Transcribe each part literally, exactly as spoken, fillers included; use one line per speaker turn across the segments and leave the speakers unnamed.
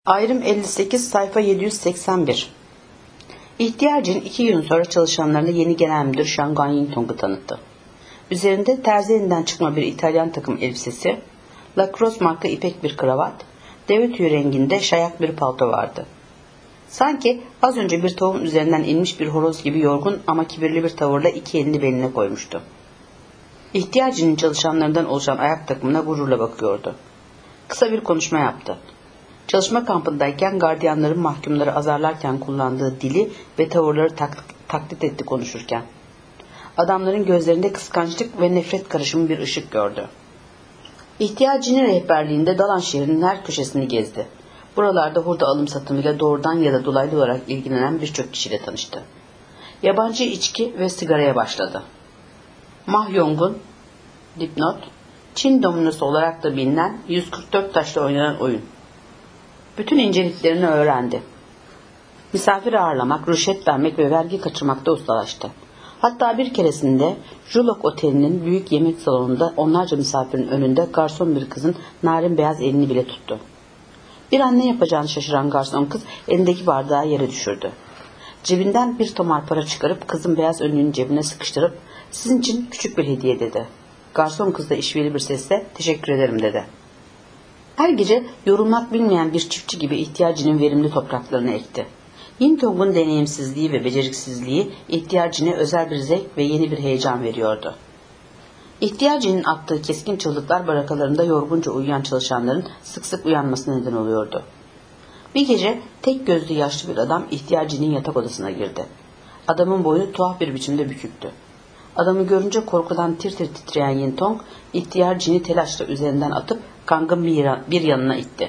Ayrım elli sekiz sayfa yedi yüz seksen bir. İhtiyacın iki gün sonra çalışanlarına yeni genel müdür Shangan Yintong'u tanıttı. Üzerinde terzi elinden çıkma bir İtalyan takım elbisesi, Lacrosse marka ipek bir kravat, deve tüyü renginde şayak bir palto vardı. Sanki az önce bir tohum üzerinden inmiş bir horoz gibi yorgun ama kibirli bir tavırla iki elini beline koymuştu. İhtiyacının çalışanlarından oluşan ayak takımına gururla bakıyordu. Kısa bir konuşma yaptı. Çalışma kampındayken gardiyanların mahkumları azarlarken kullandığı dili ve tavırları tak- taklit etti konuşurken. Adamların gözlerinde kıskançlık ve nefret karışımı bir ışık gördü. İhtiyacının rehberliğinde Dalan şehrinin her köşesini gezdi. Buralarda hurda alım satımıyla doğrudan ya da dolaylı olarak ilgilenen birçok kişiyle tanıştı. Yabancı içki ve sigaraya başladı. Mahjong'un dipnot, Çin dominosu olarak da bilinen yüz kırk dört taşla oynanan oyun. Bütün inceliklerini öğrendi. Misafir ağırlamak, rüşvet vermek ve vergi kaçırmakta ustalaştı. Hatta bir keresinde Julok Oteli'nin büyük yemek salonunda onlarca misafirin önünde garson bir kızın narin beyaz elini bile tuttu. Bir an ne yapacağını şaşıran garson kız elindeki bardağı yere düşürdü. Cebinden bir tomar para çıkarıp kızın beyaz önlüğünün cebine sıkıştırıp "Sizin için küçük bir hediye" dedi. Garson kız da işveli bir sesle "Teşekkür ederim" dedi. Her gece yorulmak bilmeyen bir çiftçi gibi ihtiyacının verimli topraklarını ekti. Yintong'un deneyimsizliği ve beceriksizliği ihtiyacına özel bir zevk ve yeni bir heyecan veriyordu. İhtiyacının attığı keskin çığlıklar barakalarında yorgunca uyuyan çalışanların sık sık uyanmasına neden oluyordu. Bir gece tek gözlü yaşlı bir adam ihtiyacının yatak odasına girdi. Adamın boyu tuhaf bir biçimde büküktü. Adamı görünce korkudan tir tir titreyen Yintong, ihtiyacını telaşla üzerinden atıp Kang'ın bir yanına itti.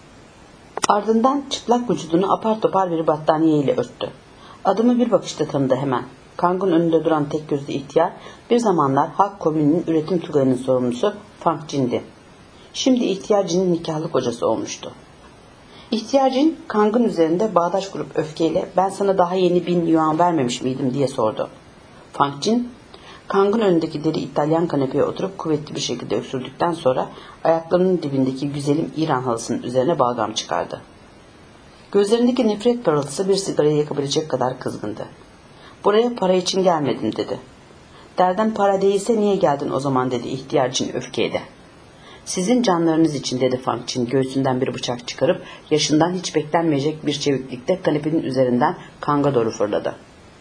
Ardından çıplak vücudunu apar topar bir battaniye ile örttü. Adamı bir bakışta tanıdı hemen. Kang'ın önünde duran tek gözlü ihtiyar, bir zamanlar Halk Komünü'nün üretim tugayının sorumlusu Fang Jin'di. Şimdi ihtiyacının nikahlı kocası olmuştu. İhtiyacın Kang'ın üzerinde bağdaş kurup öfkeyle "Ben sana daha yeni bin yuan vermemiş miydim?" diye sordu. Fang Jin, Kang'ın önündeki deri İtalyan kanepeye oturup kuvvetli bir şekilde öksürdükten sonra ayaklarının dibindeki güzelim İran halısının üzerine balgam çıkardı. Gözlerindeki nefret parıltısı bir sigarayı yakabilecek kadar kızgındı. "Buraya para için gelmedim" dedi. "Derden para değilse niye geldin o zaman?" dedi ihtiyacın öfkeyle. "Sizin canlarınız için" dedi Fang Jin göğsünden bir bıçak çıkarıp yaşından hiç beklenmeyecek bir çeviklikte kanepenin üzerinden Kang'a doğru fırladı.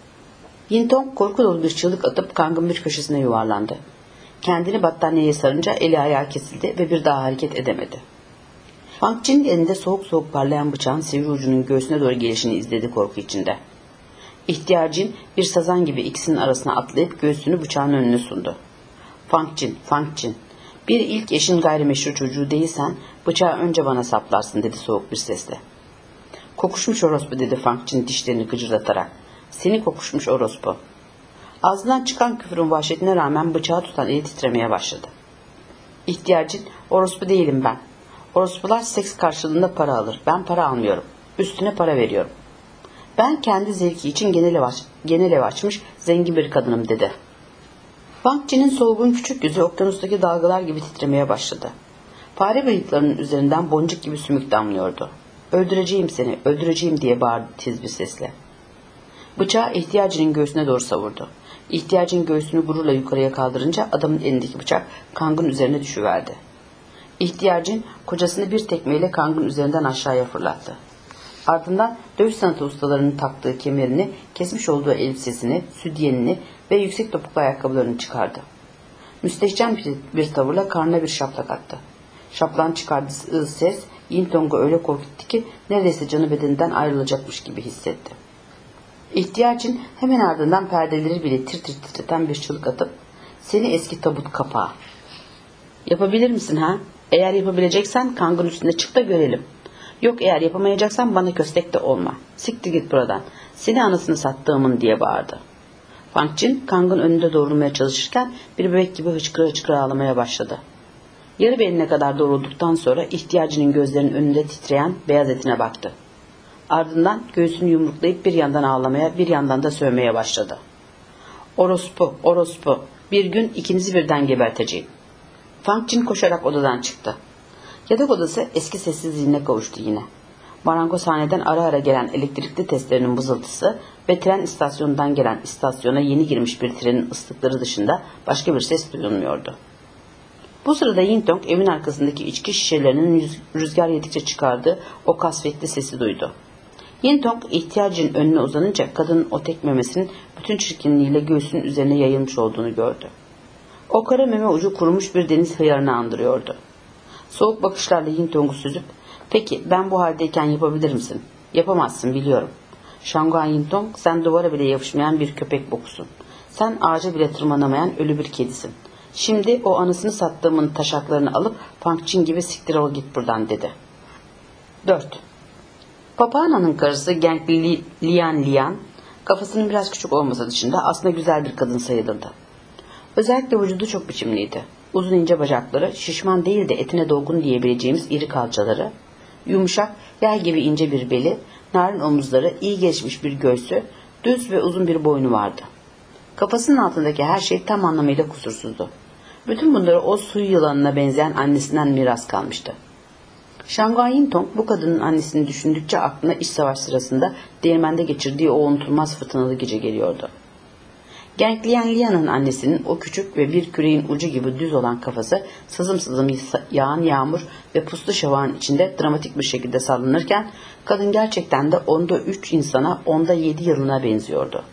Yintong korku dolu bir çığlık atıp Kang'ın bir köşesine yuvarlandı. Kendini battaniyeye sarınca eli ayağı kesildi ve bir daha hareket edemedi. Fang Jin'in elinde soğuk soğuk parlayan bıçağın sivri ucunun göğsüne doğru gelişini izledi korku içinde. İhtiyacın bir sazan gibi ikisinin arasına atlayıp göğsünü bıçağın önüne sundu. "Fang Jin, Fang Jin, bir ilk eşin gayrimeşru çocuğu değilsen bıçağı önce bana saplarsın" dedi soğuk bir sesle. "Kokuşmuş orospu" dedi Fang Jin dişlerini gıcırdatarak. "Seni kokuşmuş orospu." Ağzından çıkan küfürün vahşetine rağmen bıçağı tutan eli titremeye başladı. İhtiyacın "Orospu değilim ben. Orospular seks karşılığında para alır. Ben para almıyorum. Üstüne para veriyorum. Ben kendi zevki için genel ev, aç, genel ev açmış zengin bir kadınım" dedi. Fang Jin'in solgun küçük yüzü okyanustaki dalgalar gibi titremeye başladı. Fare bıyıklarının üzerinden boncuk gibi sümük damlıyordu. "Öldüreceğim seni, öldüreceğim" diye bağırdı tiz bir sesle. Bıçağı ihtiyacının göğsüne doğru savurdu. İhtiyacın göğsünü gururla yukarıya kaldırınca adamın elindeki bıçak Kang'ın üzerine düşüverdi. İhtiyacın kocasını bir tekmeyle Kang'ın üzerinden aşağıya fırlattı. Ardından dövüş sanatı ustalarının taktığı kemerini, kesmiş olduğu elbisesini, südyenini ve yüksek topuklu ayakkabılarını çıkardı. Müstehcen bir, bir tavırla karnına bir şaplak attı. Şaplağın çıkardığı ses Yintong'u öyle korkuttu ki neredeyse canı bedeninden ayrılacakmış gibi hissetti. İhtiyacın hemen ardından perdeleri bile tir tir titreten bir çığlık atıp "Seni eski tabut kapağı. Yapabilir misin ha? Eğer yapabileceksen Kang'ın üstüne çık da görelim. Yok eğer yapamayacaksan bana köstek de olma. Siktir git buradan. Seni anasını sattığımın" diye bağırdı. Fang Jin Kang'ın önünde doğrulmaya çalışırken bir bebek gibi hıçkıra hıçkıra ağlamaya başladı. Yarı beline kadar doğrulduktan sonra ihtiyacının gözlerinin önünde titreyen beyaz etine baktı. Ardından göğsünü yumruklayıp bir yandan ağlamaya bir yandan da sövmeye başladı. "Orospu, orospu, bir gün ikinizi birden geberteceğim." Fang Jin koşarak odadan çıktı. Yatak odası eski sessizliğine kavuştu yine. Marangozhaneden ara ara gelen elektrikli testlerinin vızıltısı ve tren istasyonundan gelen istasyona yeni girmiş bir trenin ıslıkları dışında başka bir ses duyulmuyordu. Bu sırada Yintong evin arkasındaki içki şişelerinin rüzgar yedikçe çıkardığı o kasvetli sesi duydu. Yintong ihtiyacın önüne uzanınca kadının o tek memesinin bütün çirkinliğiyle göğsünün üzerine yayılmış olduğunu gördü. O kara meme ucu kurumuş bir deniz hıyarını andırıyordu. Soğuk bakışlarla Yintong'u süzüp "Peki ben bu haldeyken yapabilir misin?" "Yapamazsın, biliyorum. Shanguan Yintong, sen duvara bile yapışmayan bir köpek bokusun. Sen ağaca bile tırmanamayan ölü bir kedisin. Şimdi o anısını sattığımın taşaklarını alıp Pangçin gibi siktir ol git buradan," dedi. dört. Papağana'nın karısı Geng Lian Lian, kafasının biraz küçük olması dışında aslında güzel bir kadın sayılırdı. Özellikle vücudu çok biçimliydi. Uzun ince bacakları, şişman değil de etine dolgun diyebileceğimiz iri kalçaları, yumuşak, yay gibi ince bir beli, narin omuzları, iyi gelişmiş bir göğsü, düz ve uzun bir boynu vardı. Kafasının altındaki her şey tam anlamıyla kusursuzdu. Bütün bunları o su yılanına benzeyen annesinden miras kalmıştı. Shanguan Yintong bu kadının annesini düşündükçe aklına iç savaş sırasında değirmende geçirdiği o unutulmaz fırtınalı gece geliyordu. Geng Lian Lian'ın annesinin o küçük ve bir küreğin ucu gibi düz olan kafası sızım sızım yağan yağmur ve puslu şavağın içinde dramatik bir şekilde sallanırken kadın gerçekten de onda üç insana onda yedi yılına benziyordu.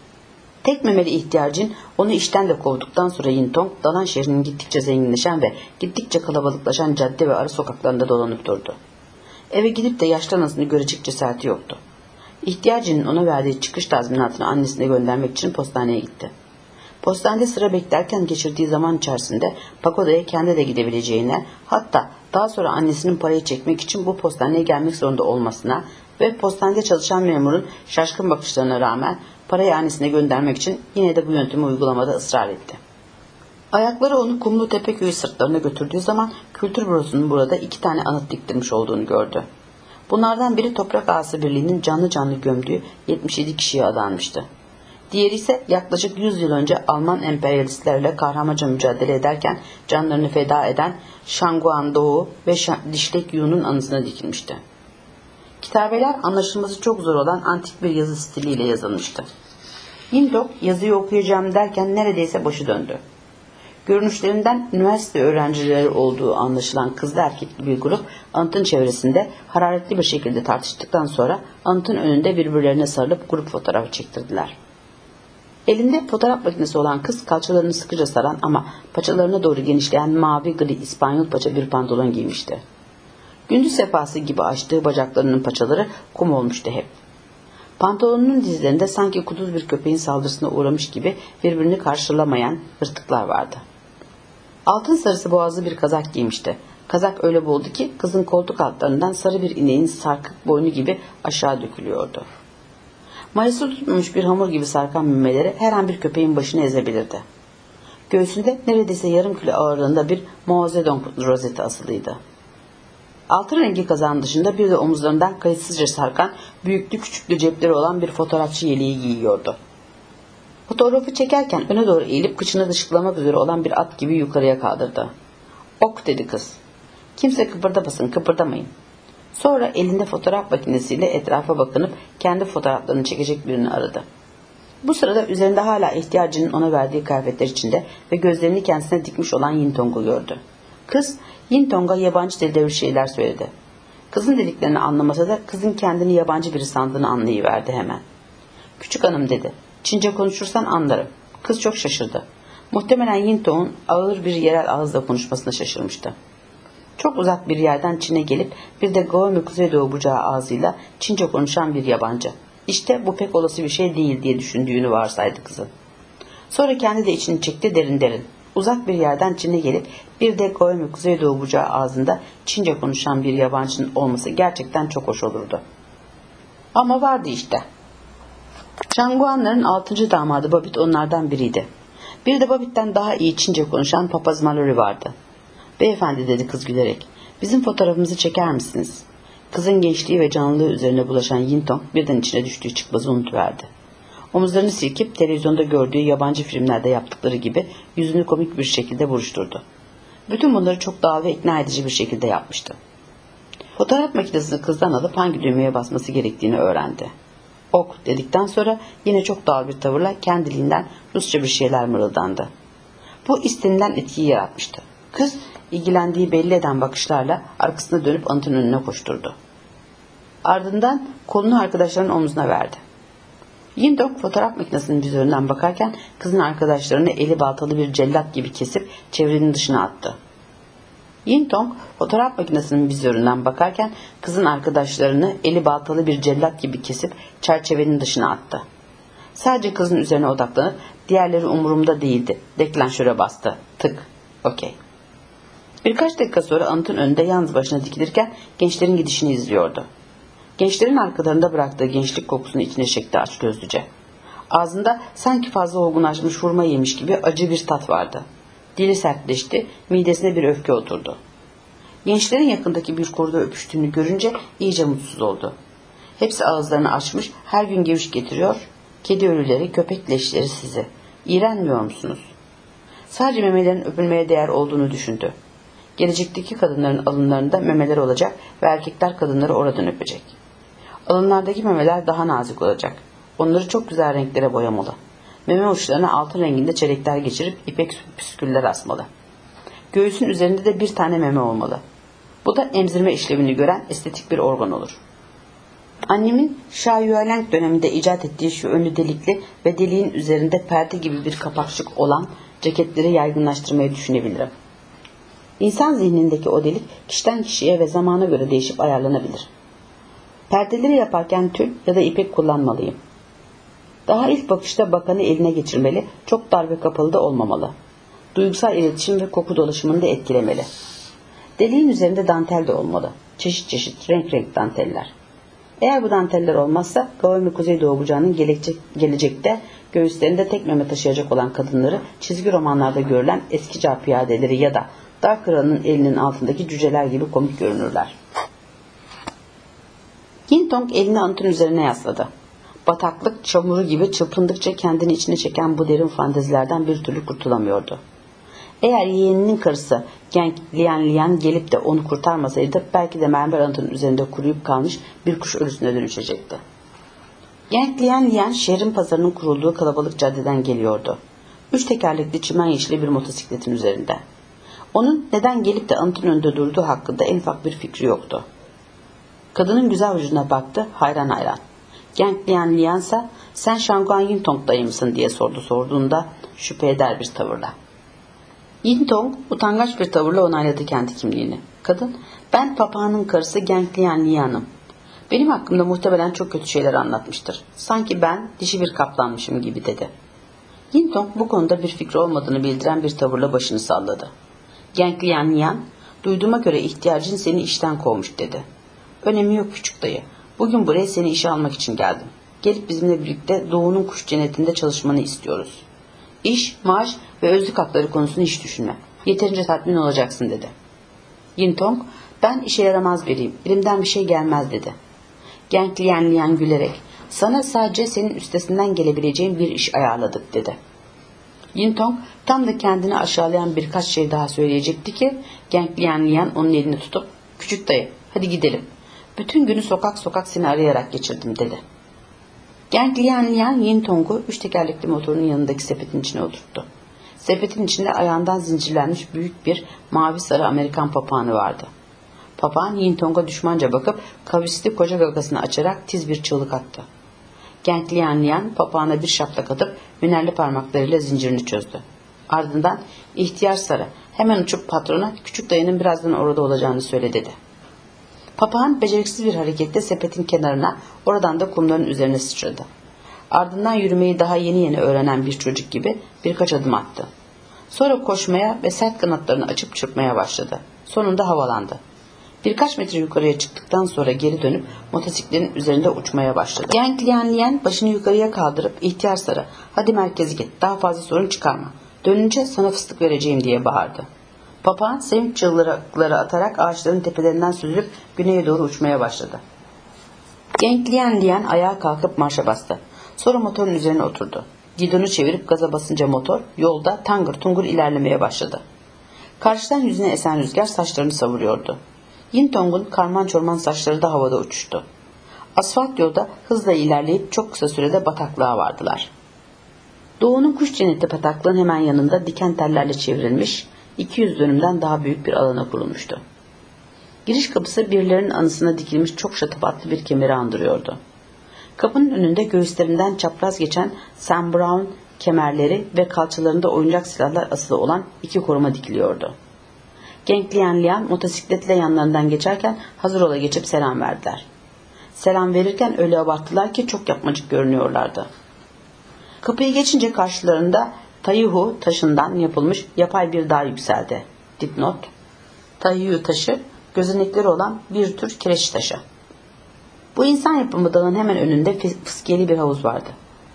Tek memeli ihtiyacın onu işten de kovduktan sonra Yintong, Dalan şehrinin gittikçe zenginleşen ve gittikçe kalabalıklaşan cadde ve ara sokaklarında dolanıp durdu. Eve gidip de yaşlı anasını görecek cesareti yoktu. İhtiyacının ona verdiği çıkış tazminatını annesine göndermek için postaneye gitti. Postanede sıra beklerken geçirdiği zaman içerisinde pagodaya kendi de gidebileceğine, hatta daha sonra annesinin parayı çekmek için bu postaneye gelmek zorunda olmasına ve postanede çalışan memurun şaşkın bakışlarına rağmen parayı annesine göndermek için yine de bu yöntemi uygulamada ısrar etti. Ayakları onu Kumlu Tepeköy'ü sırtlarına götürdüğü zaman Kültür Bürosu'nun burada iki tane anıt diktirmiş olduğunu gördü. Bunlardan biri Toprak Ağası Birliği'nin canlı canlı gömdüğü yetmiş yedi kişiye adanmıştı. Diğeri ise yaklaşık yüz yıl önce Alman emperyalistlerle kahramanca mücadele ederken canlarını feda eden Shanguan Doğu ve Dişlek Yu'nun anısına dikilmişti. Kitabeler anlaşılması çok zor olan antik bir yazı stiliyle yazılmıştı. Yintong yazıyı okuyacağım derken neredeyse başı döndü. Görünüşlerinden üniversite öğrencileri olduğu anlaşılan kızlı erkekli bir grup anıtın çevresinde hararetli bir şekilde tartıştıktan sonra anıtın önünde birbirlerine sarılıp grup fotoğrafı çektirdiler. Elinde fotoğraf makinesi olan kız kalçalarını sıkıca saran ama paçalarına doğru genişleyen mavi gri İspanyol paça bir pantolon giymişti. Gündüz sefası gibi açtığı bacaklarının paçaları kum olmuştu hep. Pantolonunun dizlerinde sanki kuduz bir köpeğin saldırısına uğramış gibi birbirini karşılamayan yırtıklar vardı. Altın sarısı boğazlı bir kazak giymişti. Kazak öyle boldu ki kızın koltuk altlarından sarı bir ineğin sarkık boynu gibi aşağı dökülüyordu. Mayası tutmamış bir hamur gibi sarkan memeleri her an bir köpeğin başını ezebilirdi. Göğsünde neredeyse yarım kilo ağırlığında bir Mao Zedong rozeti asılıydı. Altın rengi kazağın dışında bir de omuzlarından kayıtsızca sarkan büyüklü küçüklü cepleri olan bir fotoğrafçı yeleği giyiyordu. Fotoğrafı çekerken öne doğru eğilip kıçını dışkılamak üzere olan bir at gibi yukarıya kaldırdı. "Ok," dedi kız. "Kimse kıpırdamasın, kıpırdamayın." Sonra elinde fotoğraf makinesiyle etrafa bakınıp kendi fotoğraflarını çekecek birini aradı. Bu sırada üzerinde hala ihtiyacının ona verdiği kıyafetler içinde ve gözlerini kendisine dikmiş olan Yintong'u gördü. Kız Yintong'a yabancı dilde bir şeyler söyledi. Kızın dediklerini anlamasa da kızın kendini yabancı biri sandığını anlayıverdi hemen. "Küçük hanım," dedi. "Çince konuşursan anlarım." Kız çok şaşırdı. Muhtemelen Yintong'un ağır bir yerel ağızla konuşmasına şaşırmıştı. Çok uzak bir yerden Çin'e gelip bir de Gaume Kuzeydoğu bucağı ağzıyla Çince konuşan bir yabancı. İşte bu pek olası bir şey değil diye düşündüğünü varsaydı kızın. Sonra kendi de içini çekti derin derin. Uzak bir yerden Çin'e gelip bir de Gaume Kuzeydoğu bucağı ağzında Çince konuşan bir yabancının olması gerçekten çok hoş olurdu. Ama vardı işte. Shanguanların altıncı damadı Babit onlardan biriydi. Bir de Babit'ten daha iyi Çince konuşan Papaz Mallory vardı. "Beyefendi," dedi kız gülerek, "bizim fotoğrafımızı çeker misiniz?" Kızın gençliği ve canlılığı üzerine bulaşan Yintong birden içine düştüğü çıkmazı unutuverdi. Omuzlarını silkip televizyonda gördüğü yabancı filmlerde yaptıkları gibi yüzünü komik bir şekilde buruşturdu. Bütün bunları çok doğal ve ikna edici bir şekilde yapmıştı. Fotoğraf makinesini kızdan alıp hangi düğmeye basması gerektiğini öğrendi. Ok dedikten sonra yine çok doğal bir tavırla kendiliğinden Rusça bir şeyler mırıldandı. Bu istenilen etkiyi yaratmıştı. Kız ilgilendiği belli eden bakışlarla arkasına dönüp anıtın önüne koşturdu. Ardından kolunu arkadaşlarının omzuna verdi. Yintong fotoğraf makinesinin vizöründen bakarken kızın arkadaşlarını eli baltalı bir cellat gibi kesip çevrenin dışına attı. Yintong fotoğraf makinesinin vizöründen bakarken kızın arkadaşlarını eli baltalı bir cellat gibi kesip çerçevenin dışına attı. Sadece kızın üzerine odaklanıp diğerleri umurumda değildi. Deklanşöre bastı. Tık. Okey. Birkaç dakika sonra anıtın önünde yalnız başına dikilirken gençlerin gidişini izliyordu. Gençlerin arkalarında bıraktığı gençlik kokusunu içine çekti açgözlüce. Ağzında sanki fazla olgunlaşmış hurma yemiş gibi acı bir tat vardı. Dili sertleşti, midesine bir öfke oturdu. Gençlerin yakındaki bir koruda öpüştüğünü görünce iyice mutsuz oldu. Hepsi ağızlarını açmış, her gün geviş getiriyor. Kedi ölüleri, köpek leşleri sizi. İğrenmiyor musunuz? Sadece memelerin öpülmeye değer olduğunu düşündü. Gelecekteki kadınların alınlarında memeler olacak ve erkekler kadınları oradan öpecek. Alınlardaki memeler daha nazik olacak. Onları çok güzel renklere boyamalı. Meme uçlarına altın renginde çelikler geçirip ipek püsküller asmalı. Göğsün üzerinde de bir tane meme olmalı. Bu da emzirme işlevini gören estetik bir organ olur. Annemin Şah-Yuelenk döneminde icat ettiği şu önlü delikli ve deliğin üzerinde perde gibi bir kapakçık olan ceketleri yaygınlaştırmayı düşünebilirim. İnsan zihnindeki o delik kişiden kişiye ve zamana göre değişip ayarlanabilir. Perdeleri yaparken tül ya da ipek kullanmalıyım. Daha ilk bakışta bakanı eline geçirmeli, çok dar ve kapalı da olmamalı. Duygusal iletişim ve koku dolaşımını da etkilemeli. Deliğin üzerinde dantel de olmalı. Çeşit çeşit, renk renk danteller. Eğer bu danteller olmazsa Gao ve Kuzeydoğu bucağının gelecek, gelecekte göğüslerinde tek meme taşıyacak olan kadınları çizgi romanlarda görülen eski çağ piyadeleri ya da Dağ Kralı'nın elinin altındaki cüceler gibi komik görünürler. Yintong elini anıtın üzerine yasladı. Bataklık çamuru gibi çırpındıkça kendini içine çeken bu derin fantezilerden bir türlü kurtulamıyordu. Eğer yeğeninin karısı Genk Lian Lian gelip de onu kurtarmasaydı belki de mermer anıtın üzerinde kuruyup kalmış bir kuş ölüsüne dönüşecekti. Genk Lian Lian şehrin pazarının kurulduğu kalabalık caddeden geliyordu. Üç tekerlekli çimen yeşili bir motosikletin üzerinde. Onun neden gelip de anıtın önünde durduğu hakkında en ufak bir fikri yoktu. Kadının güzel vücuduna baktı, hayran hayran. Genk Lian Lian ise sen Şanguan Yintong dayı mısın diye sordu sorduğunda şüphe eder bir tavırla. Yintong utangaç bir tavırla onayladı kendi kimliğini. Kadın, ben papağanın karısı Genk Lian Lian'ım. Benim hakkımda muhtemelen çok kötü şeyler anlatmıştır. Sanki ben dişi bir kaplanmışım gibi dedi. Yintong bu konuda bir fikri olmadığını bildiren bir tavırla başını salladı. Genk Lian Lian, duyduğuma göre ihtiyacın seni işten kovmuş dedi. Önemi yok küçük dayı. Bugün buraya seni işe almak için geldim. Gelip bizimle birlikte Doğu'nun kuş cennetinde çalışmanı istiyoruz. İş, maaş ve özlük hakları konusunu hiç düşünme. Yeterince tatmin olacaksın dedi. Yintong, ben işe yaramaz biriyim. Elimden bir şey gelmez dedi. Genk Lian Lian gülerek, sana sadece senin üstesinden gelebileceğin bir iş ayarladık dedi. Yintong tam da kendini aşağılayan birkaç şey daha söyleyecekti ki Genk Lian Lian onun elini tutup küçük dayı hadi gidelim. Bütün günü sokak sokak seni arayarak geçirdim dedi. Genk Lian Lian Yintong'u üç tekerlekli motorun yanındaki sepetin içine oturttu. Sepetin içinde ayağından zincirlenmiş büyük bir mavi sarı Amerikan papağanı vardı. Papağan Yintong'a düşmanca bakıp kavisli koca gagasını açarak tiz bir çığlık attı. Genk Lian Lian papağana bir şaplak atıp hünerli parmaklarıyla zincirini çözdü. Ardından ihtiyar sarı hemen uçup patrona küçük dayının birazdan orada olacağını söyle dedi. Papağan beceriksiz bir hareketle sepetin kenarına, oradan da kumların üzerine sıçradı. Ardından yürümeyi daha yeni yeni öğrenen bir çocuk gibi birkaç adım attı. Sonra koşmaya ve sert kanatlarını açıp çırpmaya başladı. Sonunda havalandı. Birkaç metre yukarıya çıktıktan sonra geri dönüp motosikletin üzerinde uçmaya başladı. Genk Lian Lian başını yukarıya kaldırıp ihtiyar sarı hadi merkeze git, daha fazla sorun çıkarma. Dönünce sana fıstık vereceğim diye bağırdı. Papağan sevinç çığlıkları atarak ağaçların tepelerinden süzülüp güneye doğru uçmaya başladı. Genk Lian Lian ayağa kalkıp marşa bastı. Sonra motorun üzerine oturdu. Gidonu çevirip gaza basınca motor yolda tangır tungur ilerlemeye başladı. Karşıdan yüzüne esen rüzgar saçlarını savuruyordu. Yintong'un karman çorman saçları da havada uçuştu. Asfalt yolda hızla ilerleyip çok kısa sürede bataklığa vardılar. Doğu'nun kuş cenneti bataklığın hemen yanında diken tellerle çevrilmiş, iki yüz dönümden daha büyük bir alana kurulmuştu. Giriş kapısı birilerinin anısına dikilmiş çok şatafatlı bir kemeri andırıyordu. Kapının önünde göğüslerinden çapraz geçen Sam Brown kemerleri ve kalçalarında oyuncak silahlar asılı olan iki koruma dikiliyordu. Genk Lian Lian motosikletle yanlarından geçerken hazır ola geçip selam verdiler. Selam verirken öyle abarttılar ki çok yapmacık görünüyorlardı. Kapıyı geçince karşılarında Taihu taşından yapılmış yapay bir dağ yükseldi. Dipnot: Taihu taşı, gözenekleri olan bir tür kireç taşı. Bu insan yapımı dağın hemen önünde fıskiyeli bir havuz vardı.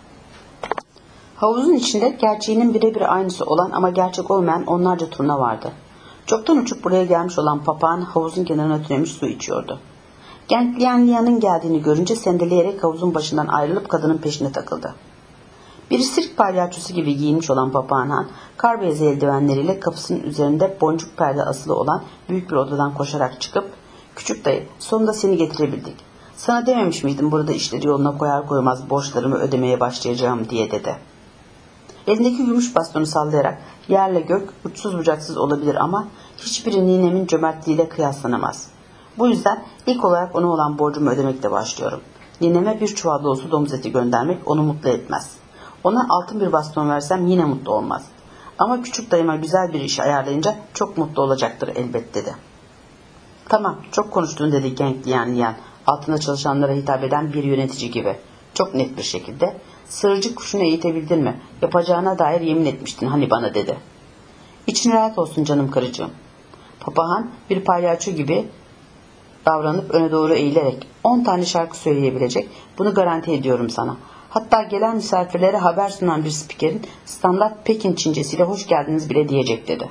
Havuzun içinde gerçeğinin birebir aynısı olan ama gerçek olmayan onlarca turna vardı. Çoktan uçup buraya gelmiş olan papağan havuzun kenarına tünemiş su içiyordu. Genk Lian Lian'ın geldiğini görünce sendeleyerek havuzun başından ayrılıp kadının peşine takıldı. Bir sirk palyaçosu gibi giyinmiş olan papağan Han, kar beyazı eldivenleriyle kapısının üzerinde boncuk perde asılı olan büyük bir odadan koşarak çıkıp "Küçük dayı, sonunda seni getirebildik. Sana dememiş miydim burada işleri yoluna koyar koymaz borçlarımı ödemeye başlayacağım" diye dedi. Elindeki gümüş bastonu sallayarak "Yerle gök uçsuz bucaksız olabilir ama hiçbiri ninemin cömertliğiyle kıyaslanamaz. Bu yüzden ilk olarak ona olan borcumu ödemekle başlıyorum. Nineme bir çuval dolusu domuz eti göndermek onu mutlu etmez. Ona altın bir baston versem yine mutlu olmaz. Ama küçük dayıma güzel bir iş ayarlayınca çok mutlu olacaktır elbet" dedi. "Tamam, çok konuştun" dedi Genk Lian Lian, altında çalışanlara hitap eden bir yönetici gibi. Çok net bir şekilde. "Sığırcık kuşunu eğitebildin mi? Yapacağına dair yemin etmiştin hani bana" dedi. "İçin rahat olsun canım karıcığım." Papağan bir palyaço gibi davranıp öne doğru eğilerek on tane şarkı söyleyebilecek, bunu garanti ediyorum sana. Hatta gelen misafirlere haber sunan bir spikerin standart Pekin Çincesiyle hoş geldiniz bile diyecek dedi.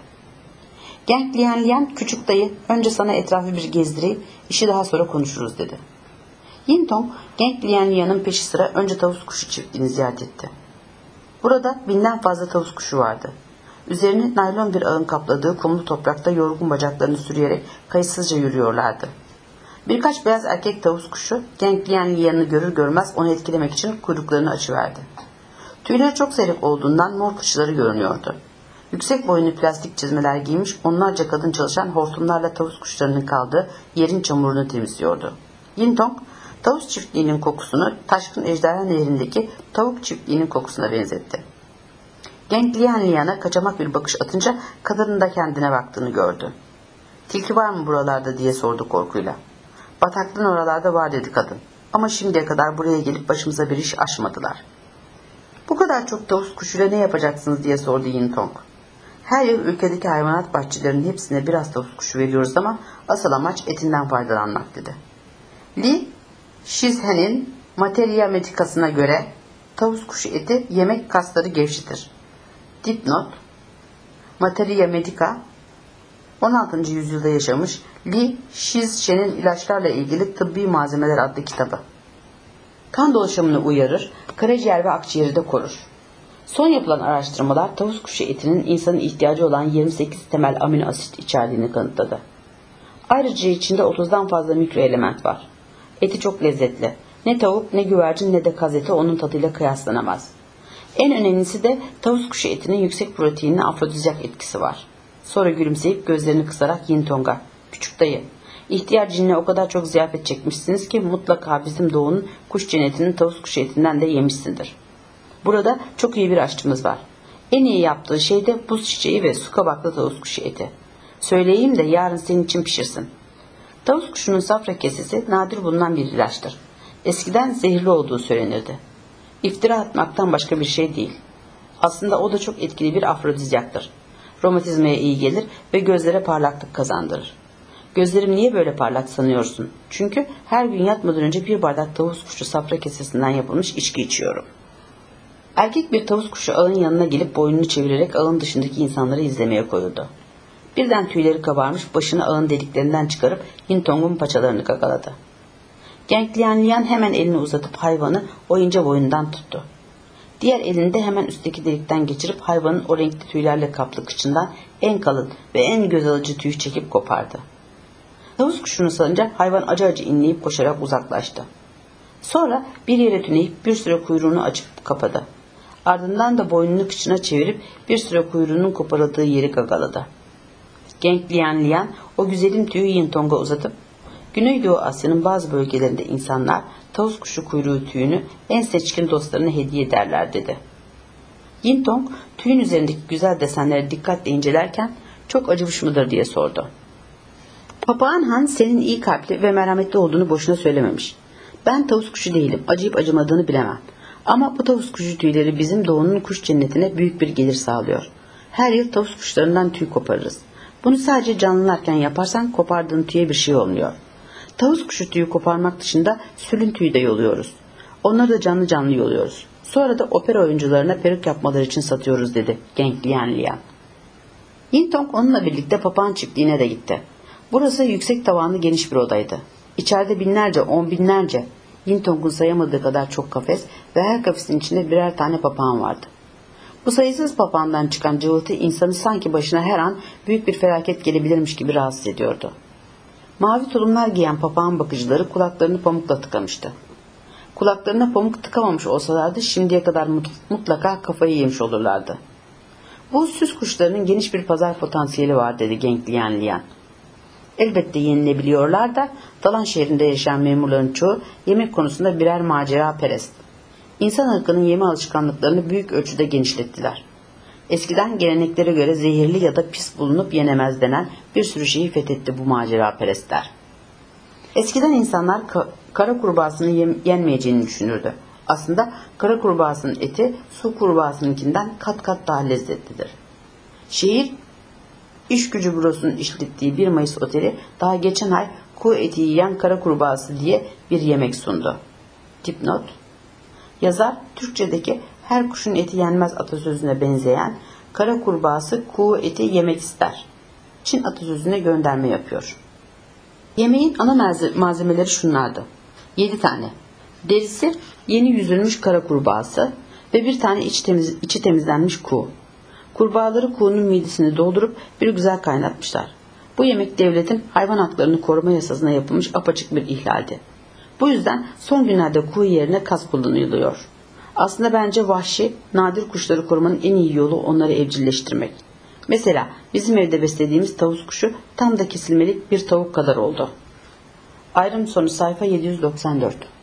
Genk Lian Lian, "Küçük dayı, önce sana etrafı bir gezdireyim, işi daha sonra konuşuruz" dedi. Yintong, Genk Lian Lian'ın peşi sıra önce tavus kuşu çiftliğini ziyaret etti. Burada binden fazla tavus kuşu vardı. Üzerini naylon bir ağın kapladığı kumlu toprakta yorgun bacaklarını sürüyerek kayıtsızca yürüyorlardı. Birkaç beyaz erkek tavus kuşu Genk Lian Lian'ı görür görmez onu etkilemek için kuyruklarını açıverdi. Tüyleri çok seyrek olduğundan mor kıçları görünüyordu. Yüksek boyunlu plastik çizmeler giymiş onlarca kadın çalışan hortumlarla tavus kuşlarının kaldığı yerin çamurunu temizliyordu. Yintong, tavus çiftliğinin kokusunu Taşkın Ejderha Nehri'ndeki tavuk çiftliğinin kokusuna benzetti. Genk Lian Lian'a kaçamak bir bakış atınca kadının da kendine baktığını gördü. "Tilki var mı buralarda?" diye sordu korkuyla. "Bataklığın oralarda var" dedi kadın. "Ama şimdiye kadar buraya gelip başımıza bir iş açmadılar." "Bu kadar çok tavus kuşuyla ne yapacaksınız?" diye sordu Yintong. "Her yıl ülkedeki hayvanat bahçelerinin hepsine biraz tavus kuşu veriyoruz ama asıl amaç etinden faydalanmak" dedi. Li Shizhen'in Materia Medica'sına göre tavus kuşu eti yemek kasları gevşetir. Dipnot: Materia Medica on altıncı yüzyılda yaşamış Li Shizhen'in ilaçlarla ilgili tıbbi malzemeler adlı kitabı. Kan dolaşımını uyarır, karaciğer ve akciğeri de korur. Son yapılan araştırmalar tavus kuşu etinin insanın ihtiyacı olan yirmi sekiz temel amino asit içerdiğini kanıtladı. Ayrıca içinde otuzdan fazla mikro element var. Eti çok lezzetli. Ne tavuk, ne güvercin, ne de kaz eti onun tadıyla kıyaslanamaz. En önemlisi de tavus kuşu etinin yüksek proteinli afrodizyak etkisi var. Sonra gülümseyip gözlerini kısarak Yintong'a, "Küçük dayı, ihtiyar cinine o kadar çok ziyafet çekmişsiniz ki mutlaka bizim Doğu'nun kuş cennetinin tavus kuşu etinden de yemişsindir. Burada çok iyi bir aşçımız var. En iyi yaptığı şey de buz çiçeği ve su kabaklı tavus kuşu eti. Söyleyeyim de yarın senin için pişirsin." Tavus kuşunun safra kesesi nadir bulunan bir ilaçtır. Eskiden zehirli olduğu söylenirdi. İftira atmaktan başka bir şey değil. Aslında o da çok etkili bir afrodizyaktır. Romatizmaya iyi gelir ve gözlere parlaklık kazandırır. "Gözlerim niye böyle parlak sanıyorsun? Çünkü her gün yatmadan önce bir bardak tavus kuşu safra kesesinden yapılmış içki içiyorum." Erkek bir tavus kuşu ağın yanına gelip boynunu çevirerek ağın dışındaki insanları izlemeye koyuldu. Birden tüyleri kabarmış başını ağın deliklerinden çıkarıp Yintong'un paçalarını kakaladı. Genk Lian Lian hemen elini uzatıp hayvanı o ince boyundan tuttu. Diğer elini de hemen üstteki delikten geçirip hayvanın o renkli tüylerle kaplı kıçından en kalın ve en göz alıcı tüyü çekip kopardı. Tavus kuşunu salınca hayvan acı acı inleyip koşarak uzaklaştı. Sonra bir yere tüneyip bir süre kuyruğunu açıp kapadı. Ardından da boynunu kıçına çevirip bir süre kuyruğunun koparıldığı yeri gagaladı. Genk Lian Lian o güzelim tüyü Yintong'a uzatıp, Güneydoğu Asya'nın bazı bölgelerinde insanlar tavus kuşu kuyruğu tüyünü en seçkin dostlarına hediye ederler dedi. Yintong tüyün üzerindeki güzel desenleri dikkatle incelerken çok acımış mıdır diye sordu. Papağan Han senin iyi kalpli ve merhametli olduğunu boşuna söylememiş. Ben tavus kuşu değilim, acıyıp acımadığını bilemem. Ama bu tavus kuşu tüyleri bizim doğunun kuş cennetine büyük bir gelir sağlıyor. Her yıl tavus kuşlarından tüy koparırız. Bunu sadece canlılarken yaparsan kopardığın tüye bir şey olmuyor. Tavus kuşu tüyü koparmak dışında sülün tüyü de yoluyoruz. Onları da canlı canlı yoluyoruz. Sonra da opera oyuncularına peruk yapmaları için satıyoruz dedi Genk Lian Lian. Yintong onunla birlikte papağan çiftliğine de gitti. Burası yüksek tavanlı geniş bir odaydı. İçeride binlerce, on binlerce, Yintong'un sayamadığı kadar çok kafes ve her kafesin içinde birer tane papağan vardı. Bu sayısız papağandan çıkan cıvıltı insanı sanki başına her an büyük bir felaket gelebilirmiş gibi rahatsız ediyordu. Mavi tulumlar giyen papağan bakıcıları kulaklarını pamukla tıkamıştı. Kulaklarına pamuk tıkamamış olsalardı şimdiye kadar mutlaka kafayı yemiş olurlardı. Bu süs kuşlarının geniş bir pazar potansiyeli var dedi Genk Lian Lian. Elbette yenilebiliyorlar da Dalan şehrinde yaşayan memurların çoğu yemek konusunda birer macera perest. İnsan ırkının yeme alışkanlıklarını büyük ölçüde genişlettiler. Eskiden geleneklere göre zehirli ya da pis bulunup yenemez denen bir sürü şeyi fethetti bu macera perestler. Eskiden insanlar ka- kara kurbağasını yem- yenmeyeceğini düşünürdü. Aslında kara kurbağasının eti su kurbağasınınkinden kat kat daha lezzetlidir. Şehir İş Gücü Bürosu'nun işlettiği bir Mayıs Oteli daha geçen ay kuğu eti yiyen kara kurbağası diye bir yemek sundu. Dipnot: yazar Türkçedeki her kuşun eti yenmez atasözüne benzeyen kara kurbağası kuğu eti yemek ister Çin atasözüne gönderme yapıyor. Yemeğin ana malzemeleri şunlardı: yedi tane derisi yeni yüzülmüş kara kurbağası ve bir tane iç temiz, içi temizlenmiş kuğu. Kurbağaları kuğunun midesini doldurup bir güzel kaynatmışlar. Bu yemek devletin hayvan haklarını koruma yasasına yapılmış apaçık bir ihlaldi. Bu yüzden son günlerde kuğu yerine kaz kullanılıyor. Aslında bence vahşi, nadir kuşları korumanın en iyi yolu onları evcilleştirmek. Mesela bizim evde beslediğimiz tavus kuşu tam da kesilmelik bir tavuk kadar oldu. Ayrım sonu sayfa yedi yüz doksan dört.